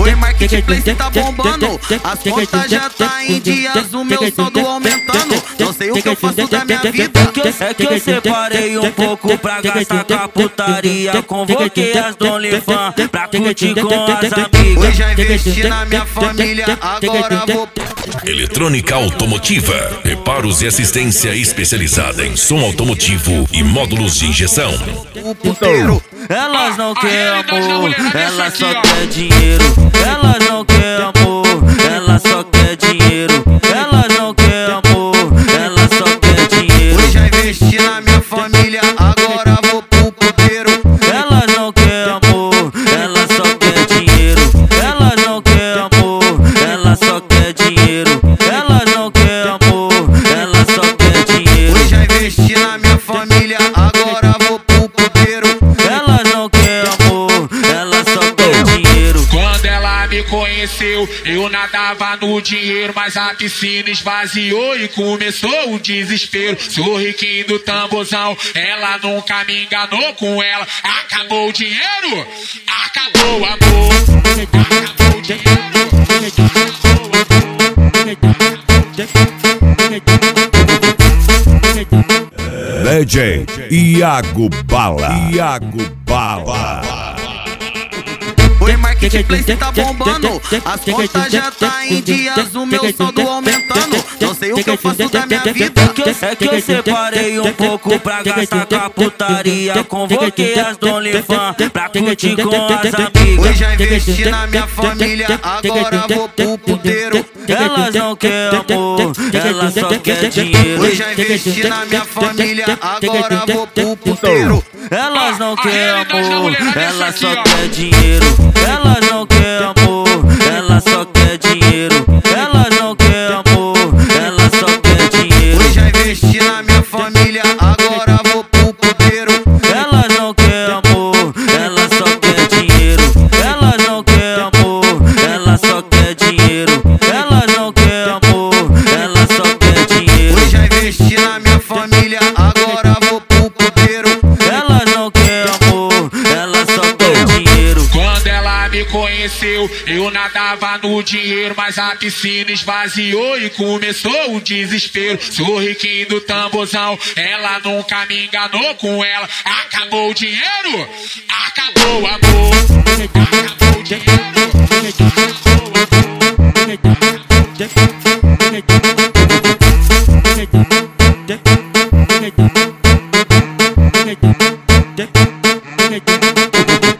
Oi, Marketplace tá bombando, as contas já tá em dias, o meu saldo aumentando. Não sei o que eu faço da minha vida. É que eu separei um pouco pra gastar com a putaria. Convoquei as OnlyFans pra curtir com as amigas. Hoje já investi na minha família, agora vou. Eletrônica Automotiva, reparos e assistência especializada em som automotivo e módulos de injeção. O puteiro. Elas não querem amor, elas só querem dinheiro. Elas não querem amor, elas só querem dinheiro. Elas não querem amor, elas só querem dinheiro. Hoje já investi na minha família, agora vou pro puteiro. Elas não querem amor, elas só querem dinheiro. Elas não querem amor, elas só querem dinheiro. Elas não querem amor, elas só querem dinheiro. Hoje já investi na minha família, agora vou pro puteiro. Elas não querem amor, elas só querem dinheiro. Quando ela me conheceu, eu nadava no dinheiro, mas a piscina esvaziou e começou o desespero. Sou riquinho do tamborzão, ela nunca me enganou com ela. Acabou o dinheiro, acabou o amor. Acabou o dinheiro, DJ Iago Bala. Iago Bala. Oi, Marketplace tá bombando, as contas já tá em dias, o meu saldo aumentando. Não sei o que eu faço da minha vida. É que eu separei um pouco pra gastar com a putaria. Convoquei as OnlyFans pra curtir com as amigas. Hoje já investi na minha família, agora vou pro puteiro. Elas não querem amor, elas só querem dinheiro. Hoje já investi na minha família, agora vou pro puteiro. Elas não querem amor, elas só querem dinheiro. Elas não querem amor, elas só querem dinheiro. Elas não querem amor, elas só querem dinheiro. Hoje já investi na minha família, agora vou pro puteiro. Elas não querem amor, elas só querem dinheiro. Elas não querem amor, elas só querem dinheiro. Elas não querem amor, elas só querem dinheiro. Hoje já investi na minha família, agora vou pro puteiro. Elas não querem amor, elas só querem dinheiro. Quando ela me conheceu, eu nadava no dinheiro, mas a piscina esvaziou e começou o desespero. Sou riquinho do tamborzão, ela nunca me enganou com ela. Acabou o dinheiro, acabou o amor. Acabou o dinheiro.